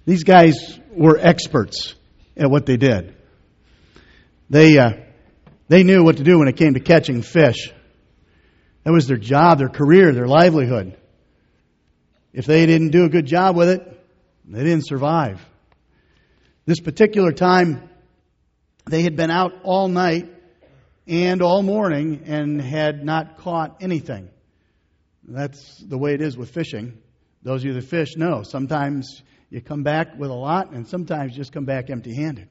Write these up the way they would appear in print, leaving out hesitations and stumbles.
These guys were experts at what they did. They knew what to do when it came to catching fish. That was their job, their career, their livelihood. If they didn't do a good job with it, they didn't survive. This particular time, they had been out all night and all morning and had not caught anything. That's the way it is with fishing. Those of you that fish know. Sometimes you come back with a lot, and sometimes you just come back empty-handed.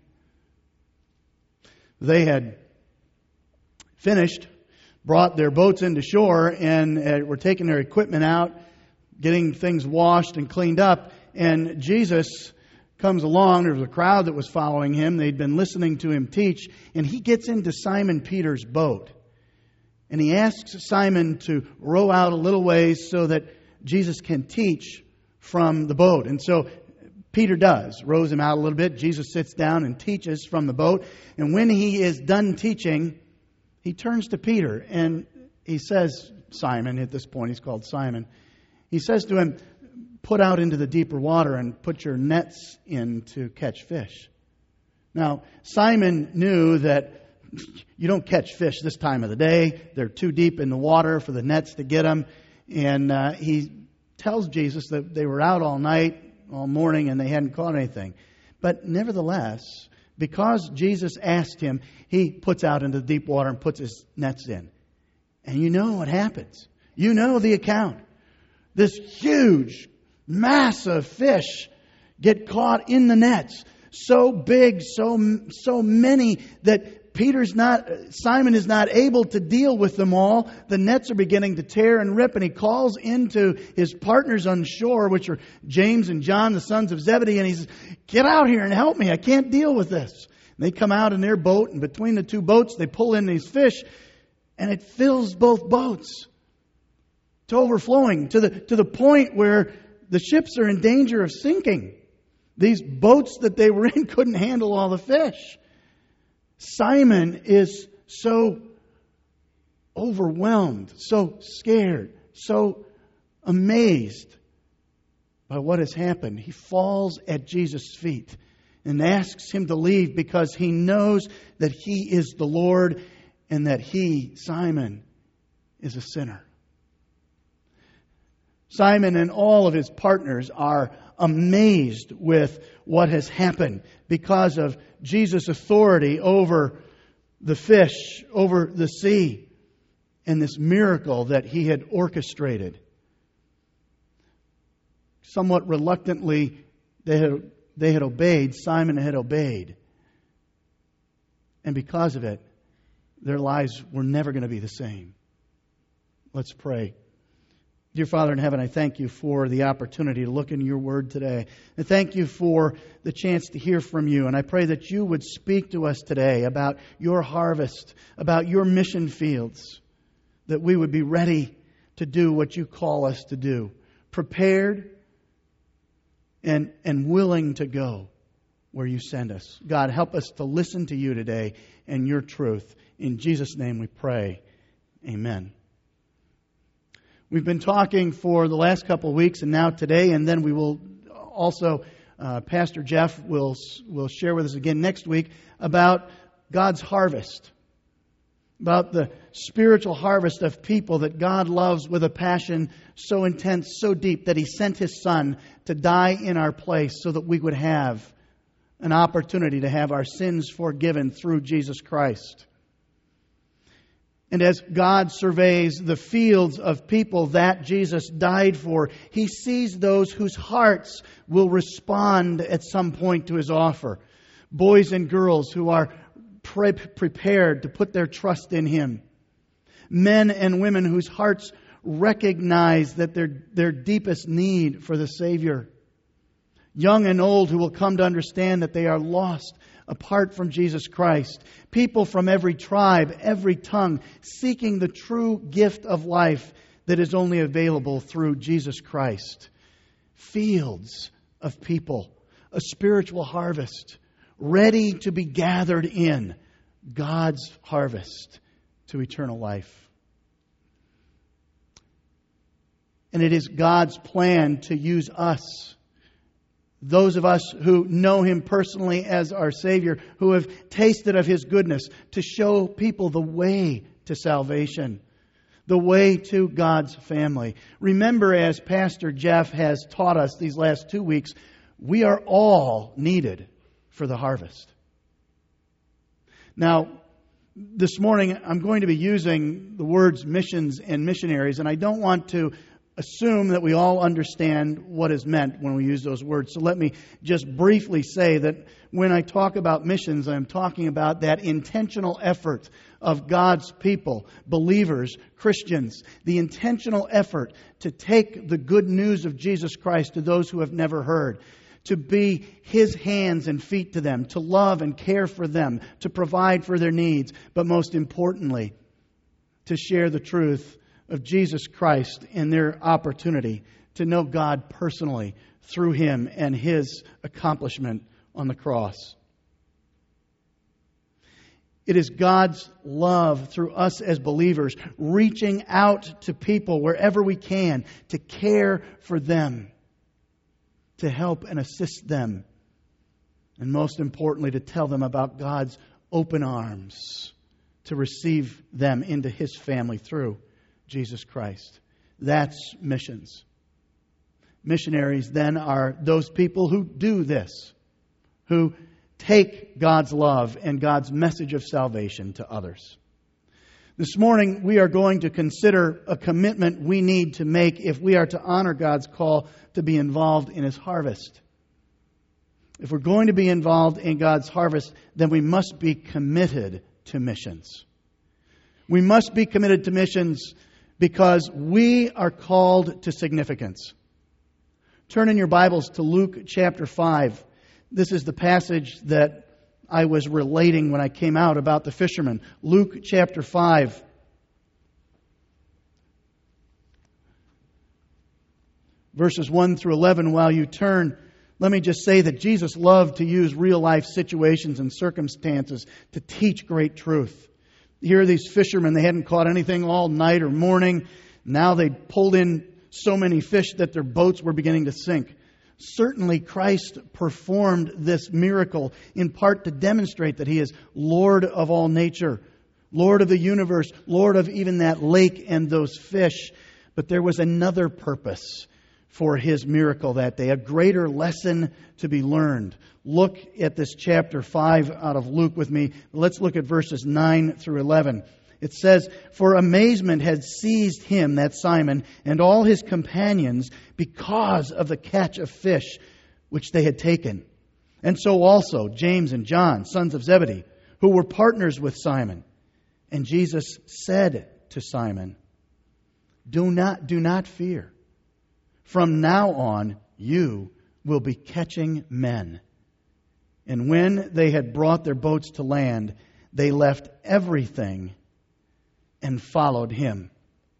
They had finished, brought their boats into shore, and were taking their equipment out, getting things washed and cleaned up. And Jesus comes along. There was a crowd that was following him. They'd been listening to him teach. And he gets into Simon Peter's boat. And he asks Simon to row out a little ways so that Jesus can teach from the boat. And so Peter does, rows him out a little bit. Jesus sits down and teaches from the boat. And when he is done teaching, he turns to Peter and he says, Simon, at this point he's called Simon, he says to him, put out into the deeper water and put your nets in to catch fish. Now, Simon knew that you don't catch fish this time of the day. They're too deep in the water for the nets to get them. And he tells Jesus that they were out all night, all morning, and they hadn't caught anything. But nevertheless, because Jesus asked him, he puts out into the deep water and puts his nets in. And you know what happens. You know the account. This huge, massive fish get caught in the nets. So big, so many that Simon is not able to deal with them all. The nets are beginning to tear and rip, and he calls into his partners on shore, which are James and John, the sons of Zebedee, and he says, get out here and help me. I can't deal with this. And they come out in their boat, and between the two boats, they pull in these fish, and it fills both boats to overflowing, to the point where the ships are in danger of sinking. These boats that they were in couldn't handle all the fish. Simon is so overwhelmed, so scared, so amazed by what has happened. He falls at Jesus' feet and asks him to leave because he knows that he is the Lord and that he, Simon, is a sinner. Simon and all of his partners are amazed with what has happened because of Jesus' authority over the fish, over the sea, and this miracle that he had orchestrated. Somewhat reluctantly, they had obeyed. Simon had obeyed. And because of it, their lives were never going to be the same. Let's pray. Dear Father in heaven, I thank you for the opportunity to look in your word today. And thank you for the chance to hear from you. And I pray that you would speak to us today about your harvest, about your mission fields, that we would be ready to do what you call us to do, prepared and willing to go where you send us. God, help us to listen to you today and your truth. In Jesus' name we pray. Amen. We've been talking for the last couple of weeks and now today, and then we will also, Pastor Jeff will share with us again next week about God's harvest, about the spiritual harvest of people that God loves with a passion so intense, so deep, that He sent His Son to die in our place so that we would have an opportunity to have our sins forgiven through Jesus Christ. And as God surveys the fields of people that Jesus died for, He sees those whose hearts will respond at some point to His offer. Boys and girls who are prepared to put their trust in Him. Men and women whose hearts recognize that their deepest need for the Savior. Young and old who will come to understand that they are lost apart from Jesus Christ. People from every tribe, every tongue, seeking the true gift of life that is only available through Jesus Christ. Fields of people, a spiritual harvest, ready to be gathered in God's harvest to eternal life. And it is God's plan to use us, those of us who know Him personally as our Savior, who have tasted of His goodness, to show people the way to salvation, the way to God's family. Remember, as Pastor Jeff has taught us these last 2 weeks, we are all needed for the harvest. Now, this morning I'm going to be using the words missions and missionaries, and I don't want to assume that we all understand what is meant when we use those words. So let me just briefly say that when I talk about missions, I'm talking about that intentional effort of God's people, believers, Christians, the intentional effort to take the good news of Jesus Christ to those who have never heard, to be His hands and feet to them, to love and care for them, to provide for their needs, but most importantly, to share the truth of Jesus Christ and their opportunity to know God personally through Him and His accomplishment on the cross. It is God's love through us as believers, reaching out to people wherever we can to care for them, to help and assist them, and most importantly, to tell them about God's open arms to receive them into His family through Jesus Christ. That's missions. Missionaries then are those people who do this, who take God's love and God's message of salvation to others. This morning we are going to consider a commitment we need to make if we are to honor God's call to be involved in His harvest. If we're going to be involved in God's harvest, then we must be committed to missions. We must be committed to missions because we are called to significance. Turn in your Bibles to Luke chapter 5. This is the passage that I was relating when I came out about the fishermen. Luke chapter 5. Verses 1 through 11. While you turn, let me just say that Jesus loved to use real life situations and circumstances to teach great truth. Here are these fishermen. They hadn't caught anything all night or morning. Now they pulled in so many fish that their boats were beginning to sink. Certainly Christ performed this miracle in part to demonstrate that He is Lord of all nature, Lord of the universe, Lord of even that lake and those fish. But there was another purpose for His miracle that day, a greater lesson to be learned. Look at this chapter 5 out of Luke with me. Let's look at verses 9 through 11. It says, "For amazement had seized him," that's Simon, "and all his companions because of the catch of fish which they had taken. And so also James and John, sons of Zebedee, who were partners with Simon. And Jesus said to Simon, Do not fear. From now on you will be catching men." And when they had brought their boats to land, they left everything and followed Him.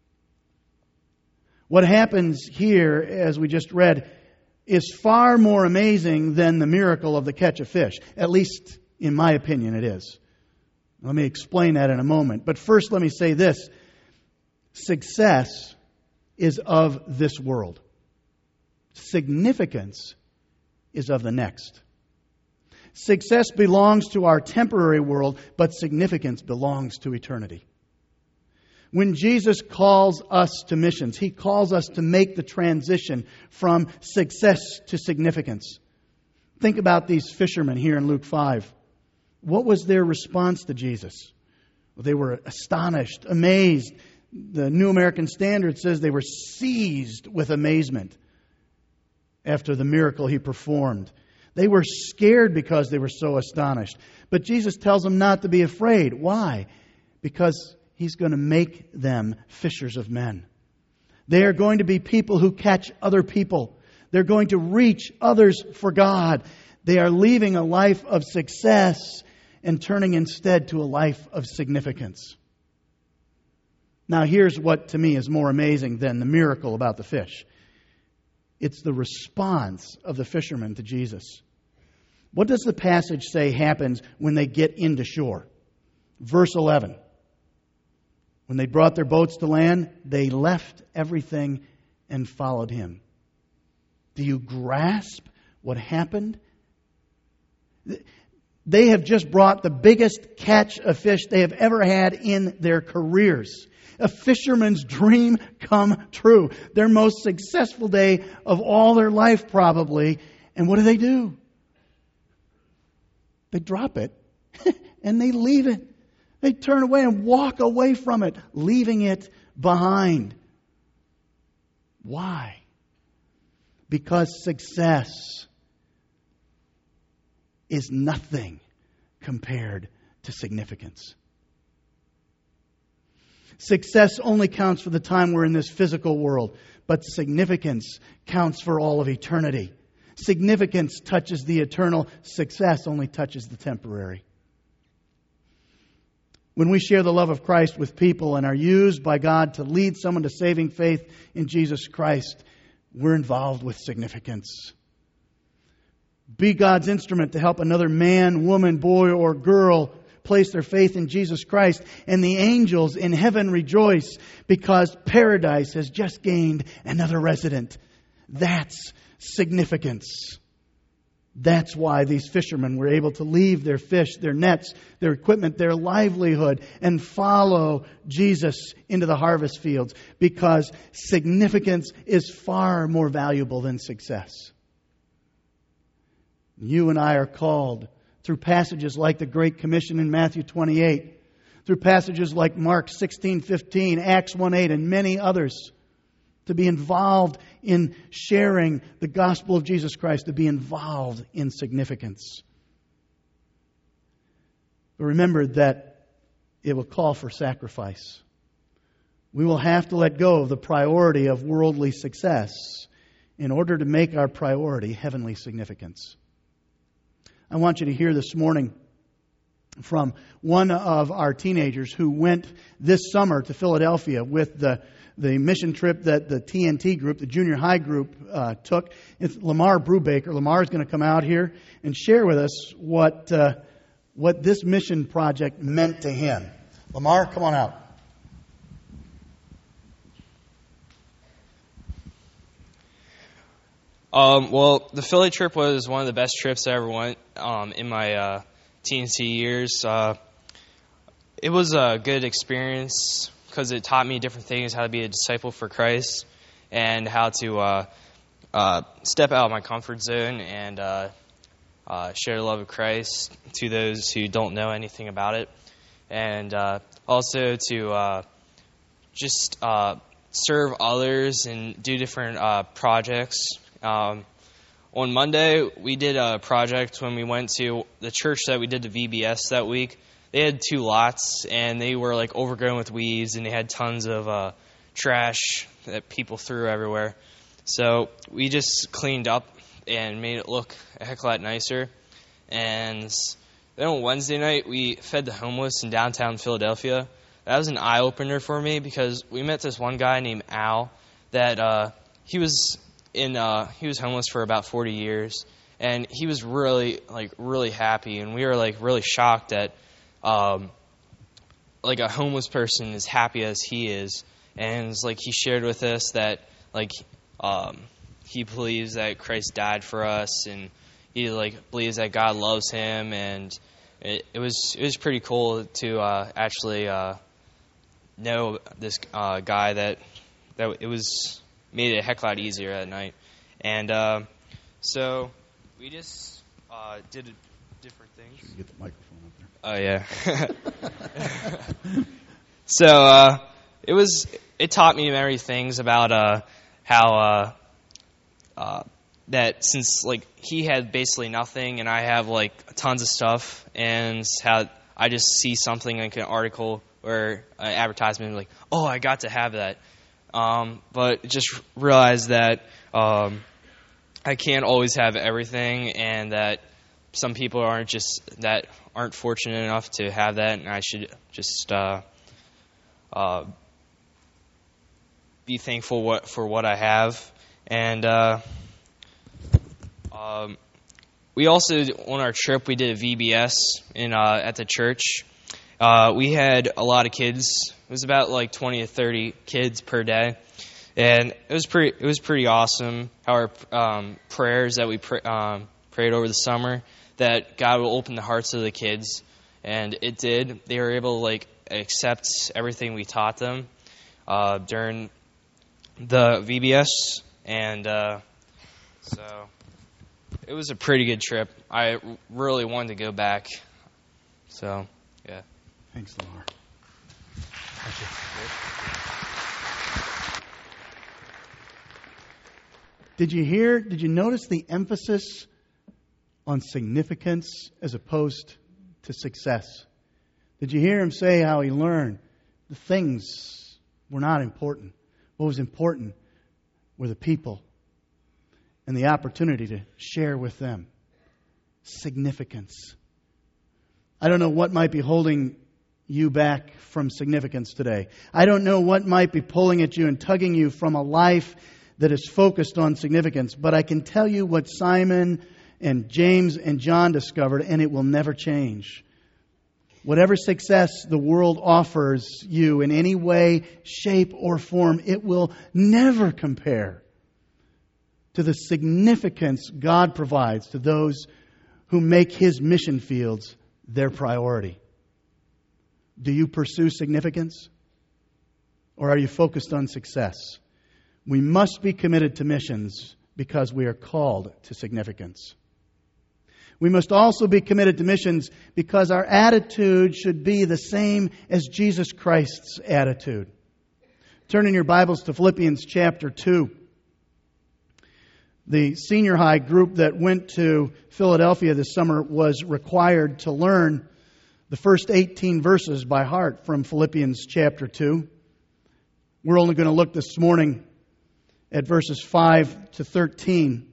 What happens here, as we just read, is far more amazing than the miracle of the catch of fish. At least, in my opinion, it is. Let me explain that in a moment. But first, let me say this. Success is of this world. Significance is of the next. Success belongs to our temporary world, but significance belongs to eternity. When Jesus calls us to missions, He calls us to make the transition from success to significance. Think about these fishermen here in Luke 5. What was their response to Jesus? Well, they were astonished, amazed. The New American Standard says they were seized with amazement after the miracle He performed. They were scared because they were so astonished. But Jesus tells them not to be afraid. Why? Because He's going to make them fishers of men. They are going to be people who catch other people. They're going to reach others for God. They are leaving a life of success and turning instead to a life of significance. Now, here's what to me is more amazing than the miracle about the fish. It's the response of the fishermen to Jesus. What does the passage say happens when they get into shore? Verse 11. When they brought their boats to land, they left everything and followed Him. Do you grasp what happened? They have just brought the biggest catch of fish they have ever had in their careers. A fisherman's dream come true. Their most successful day of all their life, probably. And what do? They drop it and they leave it. They turn away and walk away from it, leaving it behind. Why? Because success is nothing compared to significance. Success only counts for the time we're in this physical world, but significance counts for all of eternity. Significance touches the eternal. Success only touches the temporary. When we share the love of Christ with people and are used by God to lead someone to saving faith in Jesus Christ, we're involved with significance. Be God's instrument to help another man, woman, boy, or girl place their faith in Jesus Christ. And the angels in heaven rejoice because paradise has just gained another resident. That's significance. That's why these fishermen were able to leave their fish, their nets, their equipment, their livelihood, and follow Jesus into the harvest fields, because significance is far more valuable than success. You and I are called through passages like the Great Commission in Matthew 28, through passages like Mark 16:15, Acts 1:8, and many others, to be involved in sharing the gospel of Jesus Christ, to be involved in significance. But remember that it will call for sacrifice. We will have to let go of the priority of worldly success in order to make our priority heavenly significance. I want you to hear this morning from one of our teenagers who went this summer to Philadelphia with the mission trip that the TNT group, the junior high group, took. It's Lamar Brubaker. Lamar is going to come out here and share with us what this mission project meant to him. Lamar, come on out. Well, the Philly trip was one of the best trips I ever went in my TNT years. It was a good experience because it taught me different things, how to be a disciple for Christ and how to step out of my comfort zone and share the love of Christ to those who don't know anything about it. And also to just serve others and do different projects. On Monday, we did a project when we went to the church that we did the VBS that week. They had 2 lots, and they were like overgrown with weeds, and they had tons of trash that people threw everywhere. So we just cleaned up and made it look a heck of a lot nicer. And then on Wednesday night, we fed the homeless in downtown Philadelphia. That was an eye-opener for me because we met this one guy named Al that he was homeless for about 40 years, and he was really happy, and we were really shocked that a homeless person as happy as he is. And he shared with us that he believes that Christ died for us, and he believes that God loves him, and it was pretty cool to actually know this guy that it was made it a heck of a lot easier that night. And so we just did different things. Should we get the microphone up there? Oh, yeah. So it taught me many things about how that since he had basically nothing and I have tons of stuff, and how I just see something like an article or an advertisement oh, I got to have that. But just realize that I can't always have everything, and that some people aren't fortunate enough to have that, and I should just be thankful for what I have. And we also, on our trip, we did a VBS at the church. We had a lot of kids. It was about 20 to 30 kids per day. And it was pretty awesome how our prayers that we prayed over the summer, that God will open the hearts of the kids, and it did. They were able to accept everything we taught them during the VBS, and so it was a pretty good trip. I really wanted to go back. So, yeah. Thanks, Lamar. Did you notice the emphasis on significance as opposed to success? Did you hear him say how he learned the things were not important? What was important were the people and the opportunity to share with them. Significance. I don't know what might be holding you back from significance today. I don't know what might be pulling at you and tugging you from a life that is focused on significance. But I can tell you what Simon and James and John discovered, and it will never change. Whatever success the world offers you in any way, shape, or form, it will never compare to the significance God provides to those who make His mission fields their priority. Do you pursue significance? Or are you focused on success? We must be committed to missions because we are called to significance. We must also be committed to missions because our attitude should be the same as Jesus Christ's attitude. Turn in your Bibles to Philippians chapter 2. The senior high group that went to Philadelphia this summer was required to learn the first 18 verses by heart from Philippians chapter 2. We're only going to look this morning at verses 5 to 13.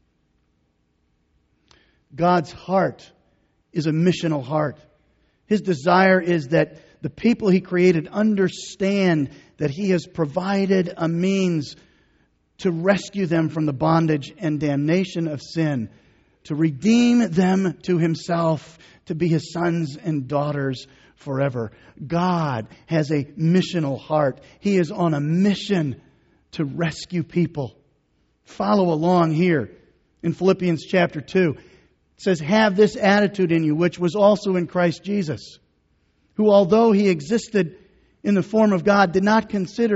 God's heart is a missional heart. His desire is that the people He created understand that He has provided a means to rescue them from the bondage and damnation of sin, to redeem them to Himself, to be His sons and daughters forever. God has a missional heart. He is on a mission to rescue people. Follow along here in Philippians chapter 2. It says, "Have this attitude in you, which was also in Christ Jesus, who, although He existed in the form of God, did not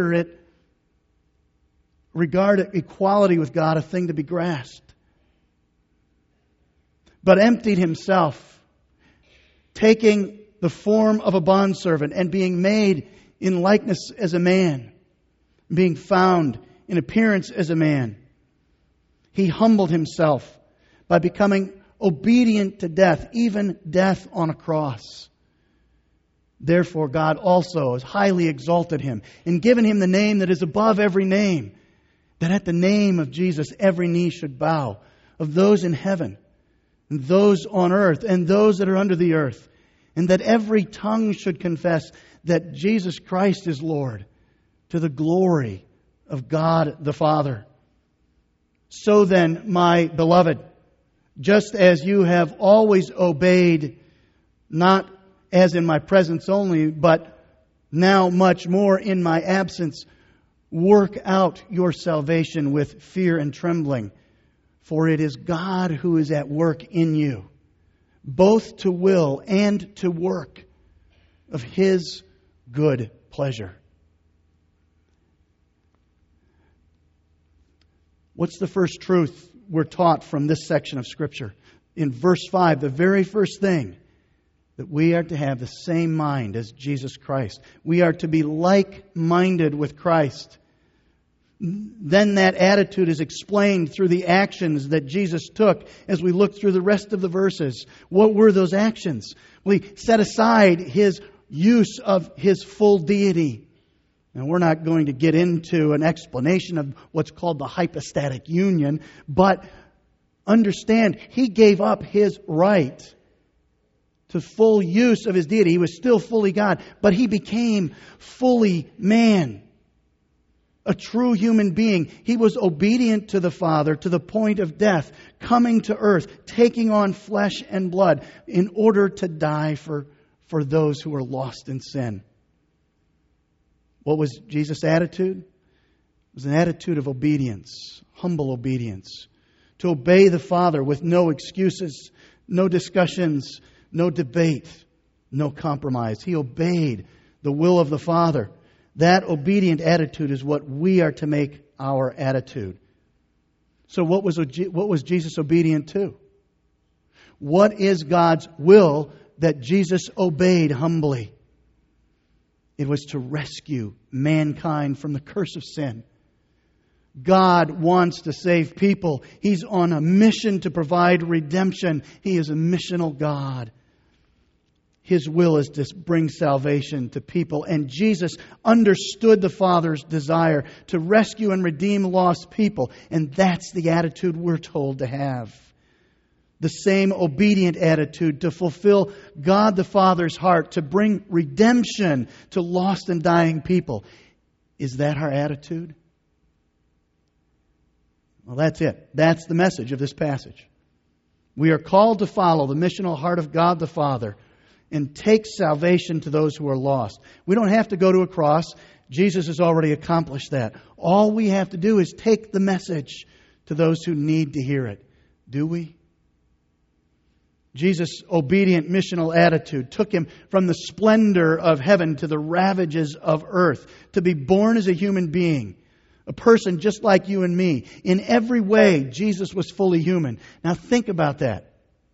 regard equality with God a thing to be grasped, but emptied Himself, taking the form of a bondservant and being made in likeness as a man, being found in appearance as a man. He humbled Himself by becoming obedient to death, even death on a cross. Therefore God also has highly exalted Him and given Him the name that is above every name, that at the name of Jesus every knee should bow, of those in heaven and those on earth and those that are under the earth, and that every tongue should confess that Jesus Christ is Lord, to the glory of God the Father. So then, my beloved, just as you have always obeyed, not as in my presence only, but now much more in my absence, work out your salvation with fear and trembling, for it is God who is at work in you, both to will and to work of His good pleasure." What's the first truth we're taught from this section of Scripture? In verse 5, the very first thing, that we are to have the same mind as Jesus Christ. We are to be like-minded with Christ. Then that attitude is explained through the actions that Jesus took as we look through the rest of the verses. What were those actions? Well, He set aside His use of His full deity. Now, we're not going to get into an explanation of what's called the hypostatic union, but understand, He gave up His right to full use of His deity. He was still fully God, but He became fully man, a true human being. He was obedient to the Father to the point of death, coming to earth, taking on flesh and blood in order to die for those who are lost in sin. What was Jesus' attitude? It was an attitude of obedience, humble obedience. To obey the Father with no excuses, no discussions, no debate, no compromise. He obeyed the will of the Father. That obedient attitude is what we are to make our attitude. So what was Jesus obedient to? What is God's will that Jesus obeyed humbly? It was to rescue mankind from the curse of sin. God wants to save people. He's on a mission to provide redemption. He is a missional God. His will is to bring salvation to people. And Jesus understood the Father's desire to rescue and redeem lost people. And that's the attitude we're told to have. The same obedient attitude to fulfill God the Father's heart, to bring redemption to lost and dying people. Is that our attitude? Well, that's it. That's the message of this passage. We are called to follow the missional heart of God the Father and take salvation to those who are lost. We don't have to go to a cross. Jesus has already accomplished that. All we have to do is take the message to those who need to hear it. Do we? Jesus' obedient missional attitude took him from the splendor of heaven to the ravages of earth, to be born as a human being, a person just like you and me. In every way, Jesus was fully human. Now think about that.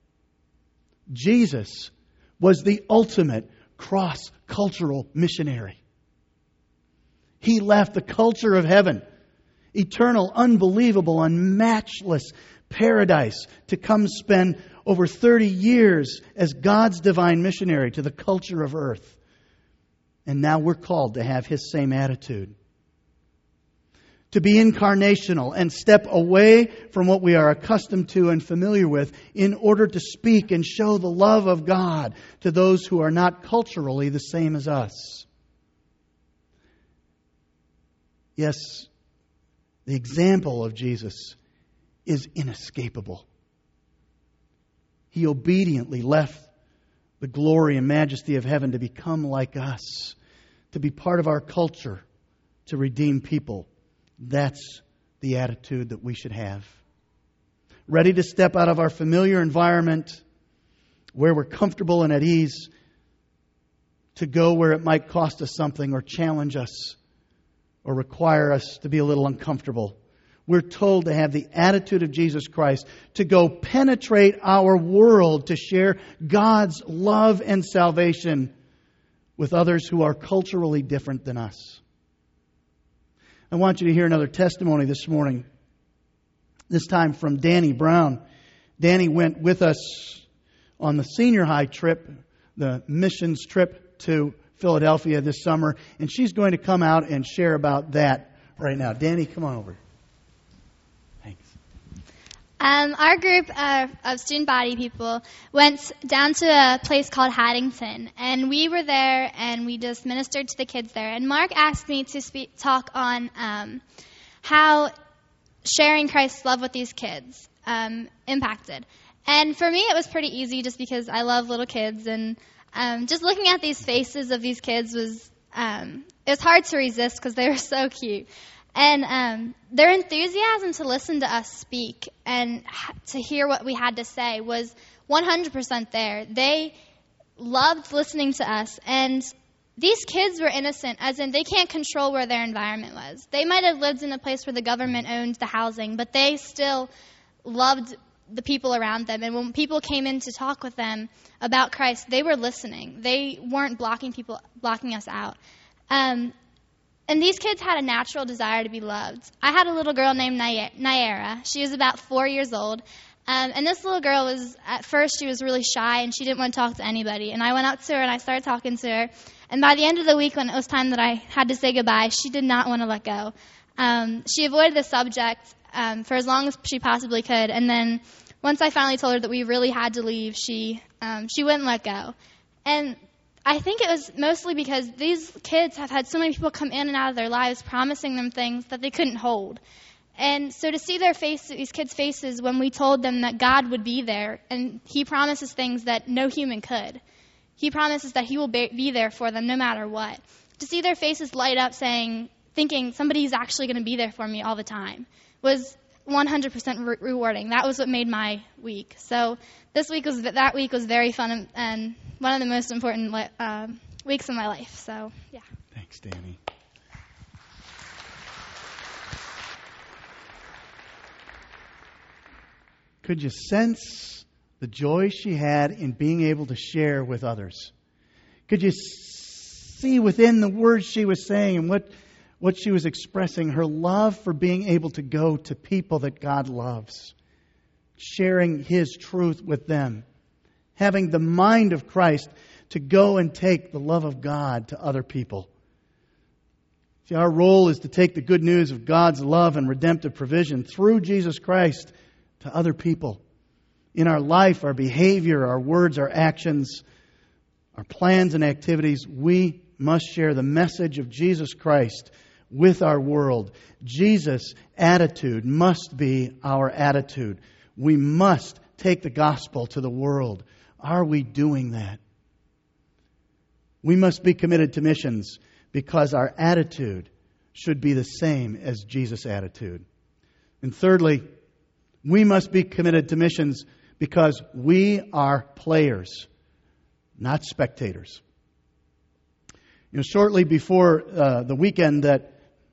Jesus was the ultimate cross-cultural missionary. He left the culture of heaven, eternal, unbelievable, unmatchless paradise, to come spend over 30 years as God's divine missionary to the culture of earth. And now we're called to have His same attitude. To be incarnational and step away from what we are accustomed to and familiar with in order to speak and show the love of God to those who are not culturally the same as us. Yes, the example of Jesus is inescapable. He obediently left the glory and majesty of heaven to become like us, to be part of our culture, to redeem people. That's the attitude that we should have. Ready to step out of our familiar environment where we're comfortable and at ease, to go where it might cost us something or challenge us or require us to be a little uncomfortable. We're told to have the attitude of Jesus Christ, to go penetrate our world, to share God's love and salvation with others who are culturally different than us. I want you to hear another testimony this morning, this time from Danny Brown. Danny went with us on the senior high trip, the missions trip to Philadelphia this summer, and she's going to come out and share about that right now. Danny, come on over. Thanks. Our group of student body people went down to a place called Haddington, and we were there and we just ministered to the kids there. And Mark asked me to talk on how sharing Christ's love with these kids impacted. And for me, it was pretty easy just because I love little kids, and just looking at these faces of these kids was hard to resist because they were so cute. And their enthusiasm to listen to us speak and to hear what we had to say was 100% there. They loved listening to us. And these kids were innocent, as in they can't control where their environment was. They might have lived in a place where the government owned the housing, but they still loved the people around them. And when people came in to talk with them about Christ, they were listening. They weren't blocking us out. And these kids had a natural desire to be loved. I had a little girl named Naira. She was about 4 years old. And this little girl at first, she was really shy, and she didn't want to talk to anybody. And I went up to her, and I started talking to her. And by the end of the week, when it was time that I had to say goodbye, she did not want to let go. She avoided the subject for as long as she possibly could. And then once I finally told her that we really had to leave, she wouldn't let go. And I think it was mostly because these kids have had so many people come in and out of their lives promising them things that they couldn't hold. And so to see these kids' faces when we told them that God would be there, and He promises things that no human could. He promises that He will be there for them no matter what. To see their faces light up saying, thinking somebody's actually going to be there for me all the time was 100% rewarding. That was what made my week. So that week was very fun and one of the most important weeks of my life. So, yeah. Thanks, Danny. Could you sense the joy she had in being able to share with others? Could you see within the words she was saying and what she was expressing, her love for being able to go to people that God loves, sharing His truth with them, having the mind of Christ to go and take the love of God to other people. See, our role is to take the good news of God's love and redemptive provision through Jesus Christ to other people. In our life, our behavior, our words, our actions, our plans and activities, we must share the message of Jesus Christ with our world. Jesus' attitude must be our attitude. We must take the gospel to the world. Are we doing that? We must be committed to missions because our attitude should be the same as Jesus' attitude. And thirdly, we must be committed to missions because we are players, not spectators. Shortly before the weekend that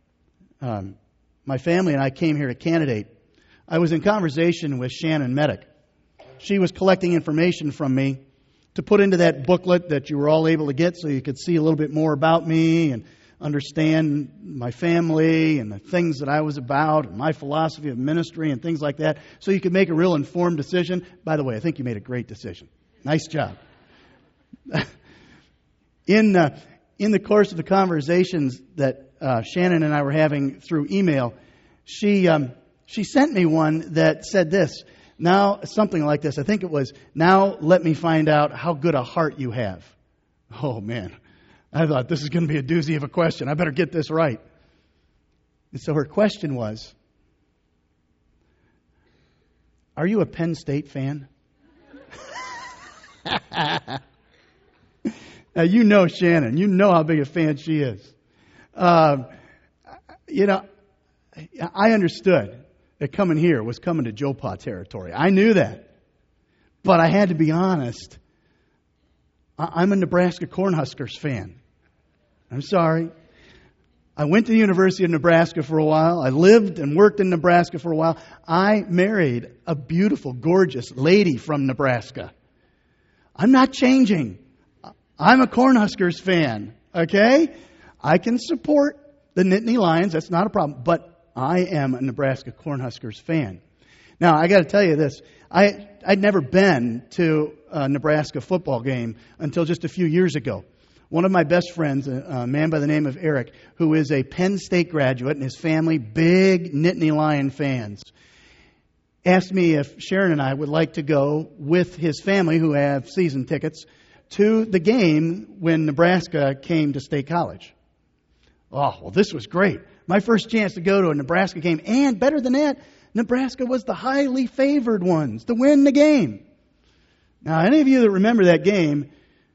my family and I came here to candidate, I was in conversation with Shannon Medic. She was collecting information from me to put into that booklet that you were all able to get so you could see a little bit more about me and understand my family and the things that I was about and my philosophy of ministry and things like that, so you could make a real informed decision. By the way, I think you made a great decision. Nice job. In the course of the conversations that Shannon and I were having through email, she sent me one that said this. Now, something like this. I think it was, now let me find out how good a heart you have. Oh, man. I thought, this is going to be a doozy of a question. I better get this right. And so her question was, are you a Penn State fan? Now, you know Shannon. You know how big a fan she is. I understood that coming here was coming to Joe Pa territory. I knew that. But I had to be honest. I'm a Nebraska Cornhuskers fan. I'm sorry. I went to the University of Nebraska for a while. I lived and worked in Nebraska for a while. I married a beautiful, gorgeous lady from Nebraska. I'm not changing. I'm a Cornhuskers fan. Okay? I can support the Nittany Lions. That's not a problem. But I am a Nebraska Cornhuskers fan. Now, I got to tell you this. I'd never been to a Nebraska football game until just a few years ago. One of my best friends, a man by the name of Eric, who is a Penn State graduate, and his family, big Nittany Lion fans, asked me if Sharon and I would like to go with his family, who have season tickets, to the game when Nebraska came to State College. Oh, well, this was great. My first chance to go to a Nebraska game, and better than that, Nebraska was the highly favored ones to win the game. Now, any of you that remember that game,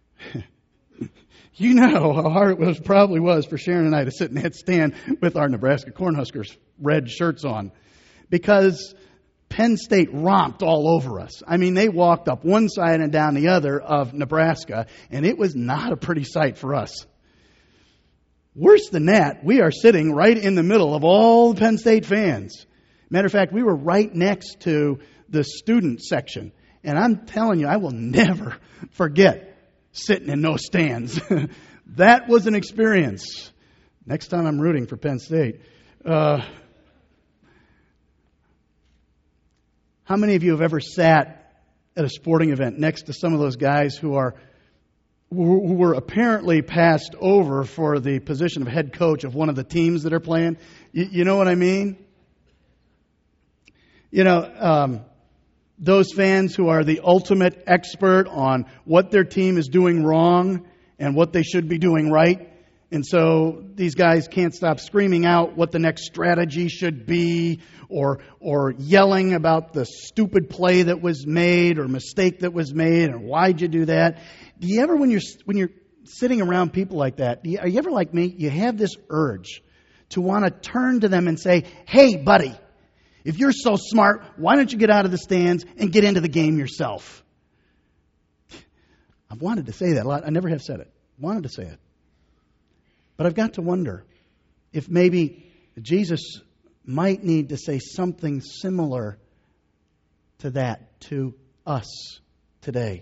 you know how hard it probably was for Sharon and I to sit in that stand with our Nebraska Cornhuskers red shirts on, because Penn State romped all over us. I mean, they walked up one side and down the other of Nebraska, and it was not a pretty sight for us. Worse than that, we are sitting right in the middle of all the Penn State fans. Matter of fact, we were right next to the student section. And I'm telling you, I will never forget sitting in those stands. That was an experience. Next time I'm rooting for Penn State. How many of you have ever sat at a sporting event next to some of those guys who were apparently passed over for the position of head coach of one of the teams that are playing? You know what I mean? Those fans who are the ultimate expert on what their team is doing wrong and what they should be doing right. And so these guys can't stop screaming out what the next strategy should be, or yelling about the stupid play that was made or mistake that was made and why'd you do that. Do you ever, when you're sitting around people like that, are you ever like me? You have this urge to want to turn to them and say, hey, buddy, if you're so smart, why don't you get out of the stands and get into the game yourself? I've wanted to say that a lot. I never have said it. Wanted to say it. But I've got to wonder if maybe Jesus might need to say something similar to that to us today.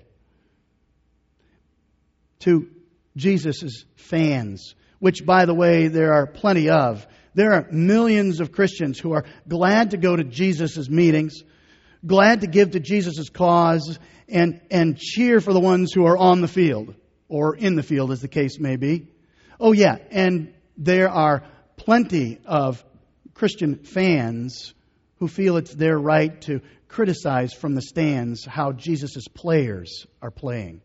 To Jesus' fans, which, by the way, there are plenty of. There are millions of Christians who are glad to go to Jesus' meetings, glad to give to Jesus' cause, and cheer for the ones who are on the field, or in the field as the case may be. Oh yeah, and there are plenty of Christian fans who feel it's their right to criticize from the stands how Jesus' players are playing.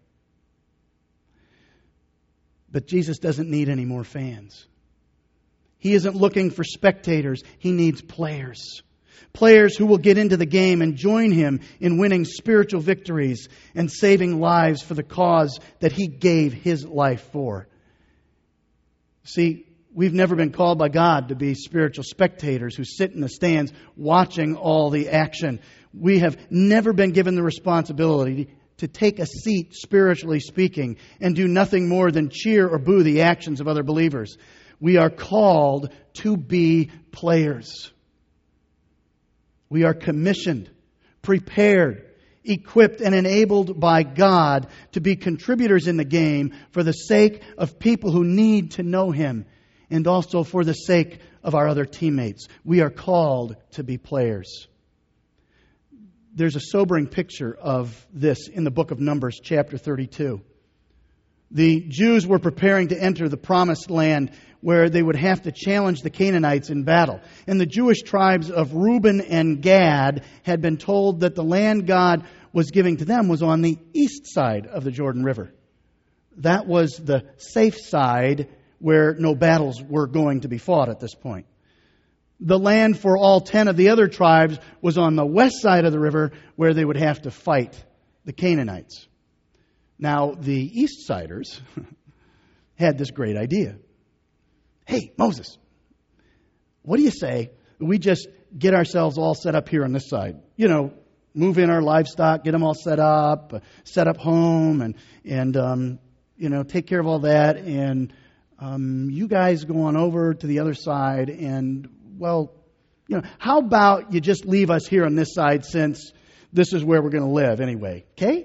But Jesus doesn't need any more fans. He isn't looking for spectators. He needs players. Players who will get into the game and join Him in winning spiritual victories and saving lives for the cause that He gave His life for. See, we've never been called by God to be spiritual spectators who sit in the stands watching all the action. We have never been given the responsibility to take a seat, spiritually speaking, and do nothing more than cheer or boo the actions of other believers. We are called to be players. We are commissioned, prepared, equipped, and enabled by God to be contributors in the game for the sake of people who need to know Him, and also for the sake of our other teammates. We are called to be players. There's a sobering picture of this in the book of Numbers, chapter 32. The Jews were preparing to enter the promised land where they would have to challenge the Canaanites in battle. And the Jewish tribes of Reuben and Gad had been told that the land God was giving to them was on the east side of the Jordan River. That was the safe side where no battles were going to be fought at this point. The land for all 10 of the other tribes was on the west side of the river where they would have to fight the Canaanites. Now, the East Siders had this great idea. Hey, Moses, what do you say we just get ourselves all set up here on this side? You know, move in our livestock, get them all set up home, and take care of all that. And you guys go on over to the other side and, how about you just leave us here on this side since this is where we're going to live anyway, okay?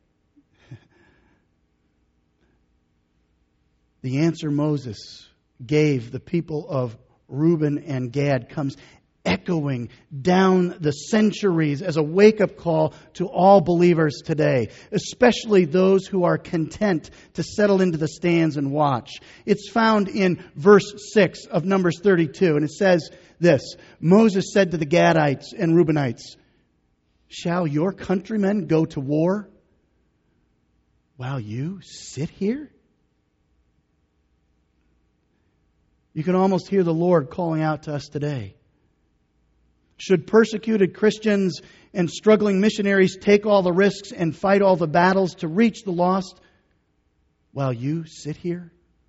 The answer Moses gave the people of Reuben and Gad comes echoing down the centuries as a wake-up call to all believers today, especially those who are content to settle into the stands and watch. It's found in verse 6 of Numbers 32, and it says this: Moses said to the Gadites and Reubenites, "Shall your countrymen go to war while you sit here?" You can almost hear the Lord calling out to us today. Should persecuted Christians and struggling missionaries take all the risks and fight all the battles to reach the lost while you sit here?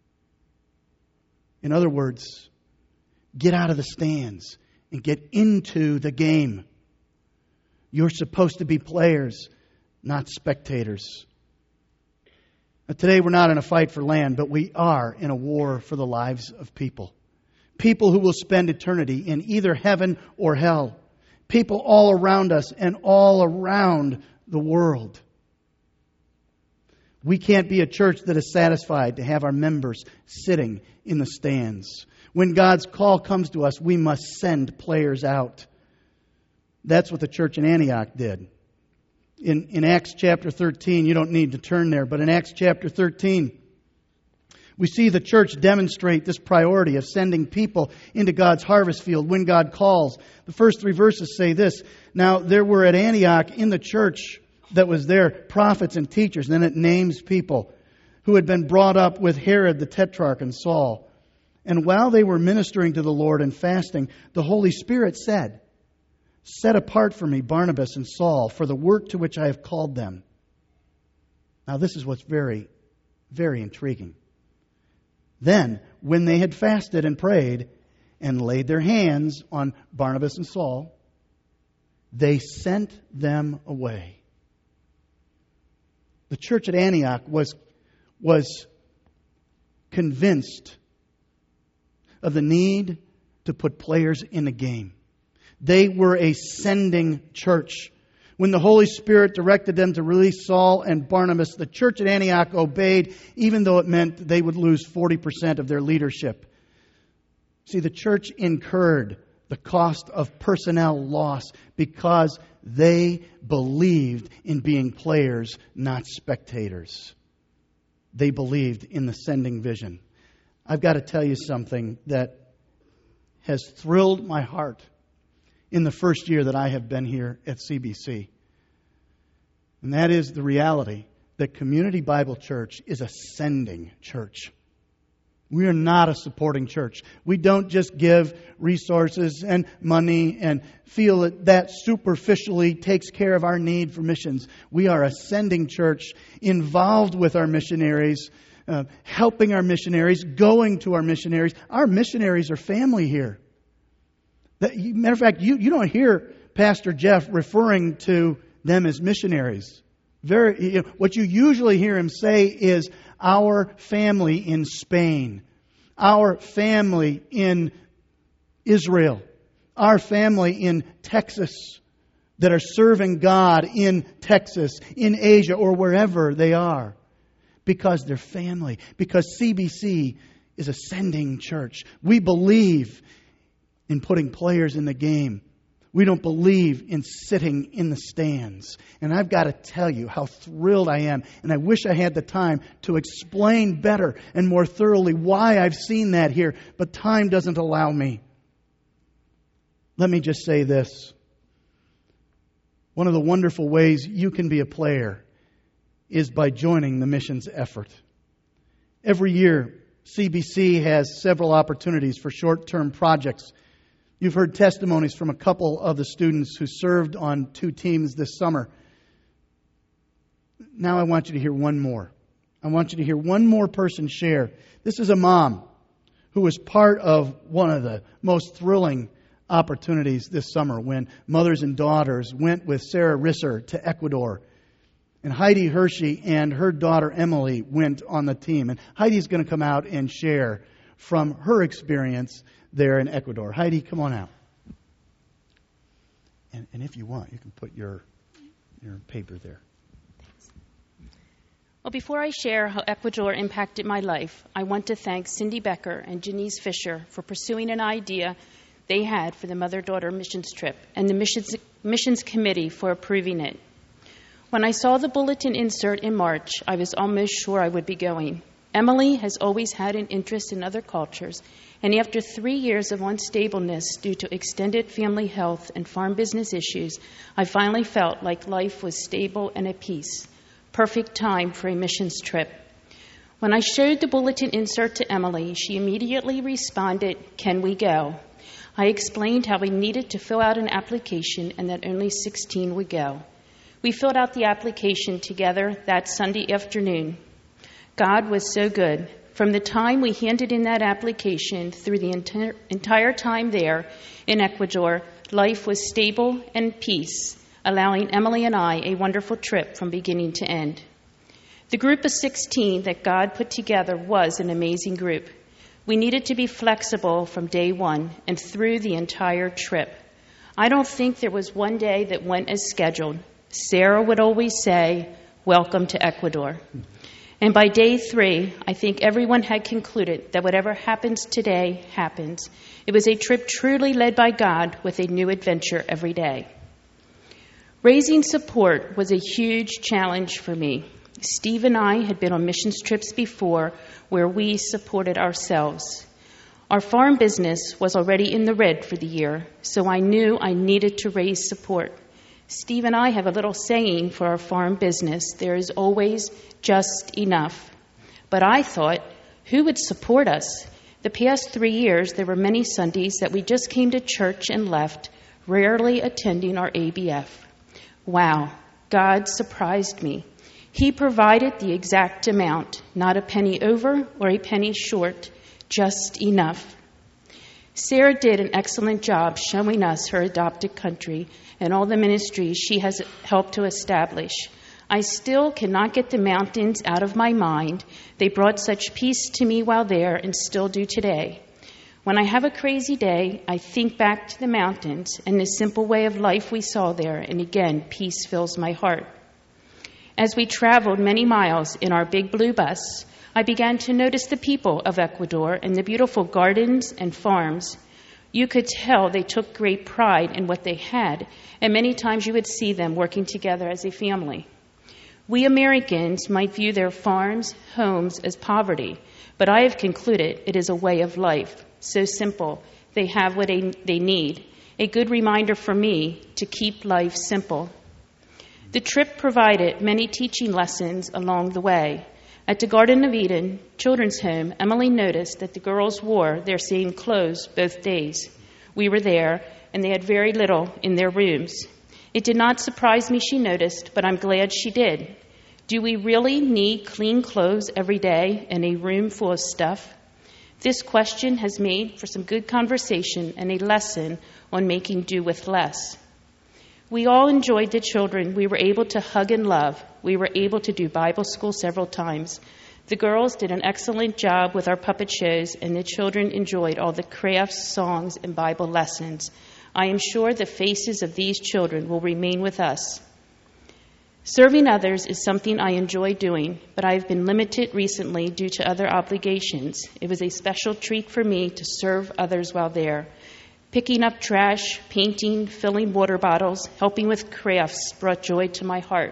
In other words, get out of the stands and get into the game. You're supposed to be players, not spectators. Now, today we're not in a fight for land, but we are in a war for the lives of people. People who will spend eternity in either heaven or hell. People all around us and all around the world. We can't be a church that is satisfied to have our members sitting in the stands. When God's call comes to us, we must send players out. That's what the church in Antioch did. In Acts chapter 13, you don't need to turn there, but in Acts chapter 13, we see the church demonstrate this priority of sending people into God's harvest field when God calls. The first 3 verses say this: Now there were at Antioch in the church that was there prophets and teachers. And then it names people who had been brought up with Herod the Tetrarch and Saul. And while they were ministering to the Lord and fasting, the Holy Spirit said, "Set apart for me Barnabas and Saul for the work to which I have called them." Now this is what's very, very intriguing. Then, when they had fasted and prayed, and laid their hands on Barnabas and Saul, they sent them away. The church at Antioch was convinced of the need to put players in the game. They were a sending church. When the Holy Spirit directed them to release Saul and Barnabas, the church at Antioch obeyed, even though it meant they would lose 40% of their leadership. See, the church incurred the cost of personnel loss because they believed in being players, not spectators. They believed in the sending vision. I've got to tell you something that has thrilled my heart in the first year that I have been here at CBC. And that is the reality that Community Bible Church is a sending church. We are not a supporting church. We don't just give resources and money and feel that that superficially takes care of our need for missions. We are a sending church, involved with our missionaries, helping our missionaries, going to our missionaries. Our missionaries are family here. Matter of fact, you don't hear Pastor Jeff referring to them as missionaries. What you usually hear him say is, our family in Spain, our family in Israel, our family in Texas that are serving God in Texas, in Asia, or wherever they are. Because they're family. Because CBC is a sending church. We believe in putting players in the game. We don't believe in sitting in the stands. And I've got to tell you how thrilled I am. And I wish I had the time to explain better and more thoroughly why I've seen that here. But time doesn't allow me. Let me just say this. One of the wonderful ways you can be a player is by joining the missions effort. Every year, CBC has several opportunities for short-term projects. You've heard testimonies from a couple of the students who served on 2 teams this summer. Now I want you to hear one more. I want you to hear one more person share. This is a mom who was part of one of the most thrilling opportunities this summer when mothers and daughters went with Sarah Risser to Ecuador. And Heidi Hershey and her daughter Emily went on the team. And Heidi's going to come out and share from her experience there in Ecuador. Heidi, come on out. And if you want, you can put your paper there. Thanks. Well, before I share how Ecuador impacted my life, I want to thank Cindy Becker and Janice Fisher for pursuing an idea they had for the mother-daughter missions trip, and the missions committee for approving it. When I saw the bulletin insert in March, I was almost sure I would be going. Emily has always had an interest in other cultures, and after 3 years of unstableness due to extended family health and farm business issues, I finally felt like life was stable and at peace. Perfect time for a missions trip. When I showed the bulletin insert to Emily, she immediately responded, "Can we go?" I explained how we needed to fill out an application and that only 16 would go. We filled out the application together that Sunday afternoon. God was so good. From the time we handed in that application through the entire time there in Ecuador, life was stable and peace, allowing Emily and I a wonderful trip from beginning to end. The group of 16 that God put together was an amazing group. We needed to be flexible from day one and through the entire trip. I don't think there was one day that went as scheduled. Sarah would always say, "Welcome to Ecuador." And by day 3, I think everyone had concluded that whatever happens today happens. It was a trip truly led by God with a new adventure every day. Raising support was a huge challenge for me. Steve and I had been on missions trips before where we supported ourselves. Our farm business was already in the red for the year, so I knew I needed to raise support. Steve and I have a little saying for our farm business: there is always just enough. But I thought, who would support us? The past 3 years, there were many Sundays that we just came to church and left, rarely attending our ABF. Wow, God surprised me. He provided the exact amount, not a penny over or a penny short, just enough. Sarah did an excellent job showing us her adopted country and all the ministries she has helped to establish. I still cannot get the mountains out of my mind. They brought such peace to me while there and still do today. When I have a crazy day, I think back to the mountains and the simple way of life we saw there, and again, peace fills my heart. As we traveled many miles in our big blue bus, I began to notice the people of Ecuador and the beautiful gardens and farms. You could tell they took great pride in what they had, and many times you would see them working together as a family. We Americans might view their farms, homes as poverty, but I have concluded it is a way of life, so simple. They have what they need. A good reminder for me to keep life simple. The trip provided many teaching lessons along the way. At the Garden of Eden Children's Home, Emily noticed that the girls wore their same clothes both days. We were there, and they had very little in their rooms. It did not surprise me she noticed, but I'm glad she did. Do we really need clean clothes every day in a room full of stuff? This question has made for some good conversation and a lesson on making do with less. We all enjoyed the children we were able to hug and love. We were able to do Bible school several times. The girls did an excellent job with our puppet shows, and the children enjoyed all the crafts, songs, and Bible lessons. I am sure the faces of these children will remain with us. Serving others is something I enjoy doing, but I have been limited recently due to other obligations. It was a special treat for me to serve others while there. Picking up trash, painting, filling water bottles, helping with crafts brought joy to my heart.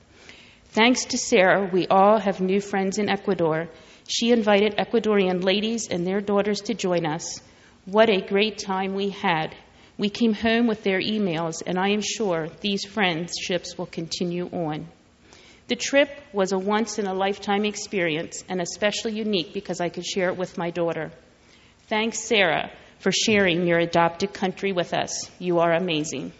Thanks to Sarah, we all have new friends in Ecuador. She invited Ecuadorian ladies and their daughters to join us. What a great time we had. We came home with their emails, and I am sure these friendships will continue on. The trip was a once-in-a-lifetime experience and especially unique because I could share it with my daughter. Thanks, Sarah, for sharing your adopted country with us. You are amazing.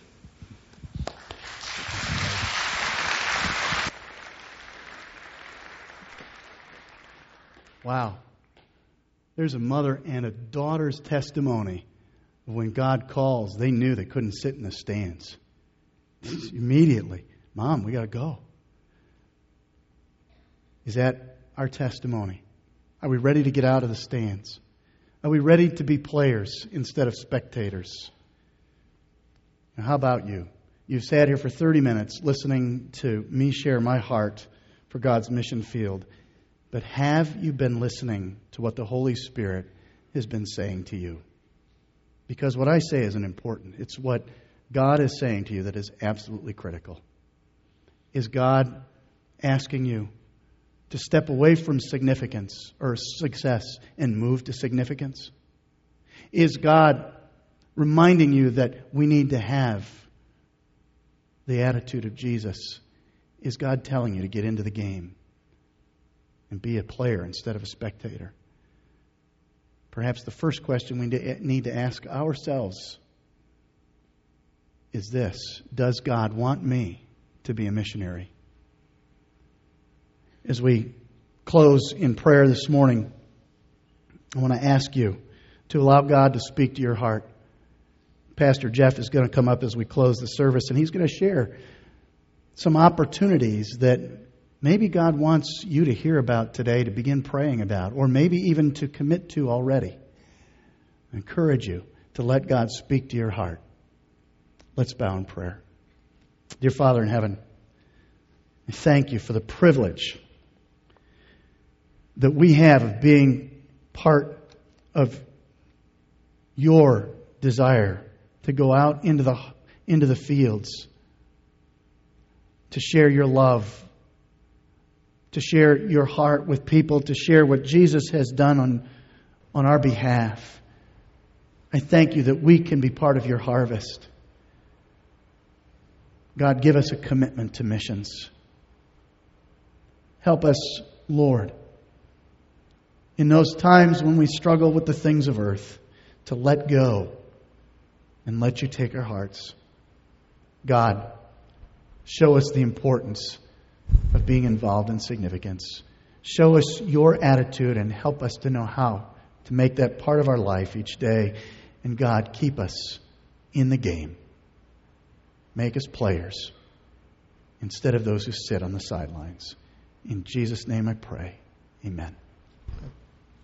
Wow. There's a mother and a daughter's testimony of when God calls. They knew they couldn't sit in the stands. Immediately, Mom, we got to go. Is that our testimony? Are we ready to get out of the stands? Are we ready to be players instead of spectators? Now, how about you? You've sat here for 30 minutes listening to me share my heart for God's mission field. But have you been listening to what the Holy Spirit has been saying to you? Because what I say isn't important. It's what God is saying to you that is absolutely critical. Is God asking you to step away from significance or success and move to significance? Is God reminding you that we need to have the attitude of Jesus? Is God telling you to get into the game and be a player instead of a spectator? Perhaps the first question we need to ask ourselves is this: does God want me to be a missionary? As we close in prayer this morning, I want to ask you to allow God to speak to your heart. Pastor Jeff is going to come up as we close the service, and he's going to share some opportunities that maybe God wants you to hear about today, to begin praying about, or maybe even to commit to already. I encourage you to let God speak to your heart. Let's bow in prayer. Dear Father in heaven, I thank you for the privilege that we have of being part of your desire to go out into the fields, to share your love, to share your heart with people, to share what Jesus has done on our behalf. I thank you that we can be part of your harvest. God, give us a commitment to missions. Help us, Lord, in those times when we struggle with the things of earth, to let go and let you take our hearts. God, show us the importance of being involved in significance. Show us your attitude and help us to know how to make that part of our life each day. And God, keep us in the game. Make us players instead of those who sit on the sidelines. In Jesus' name I pray. Amen.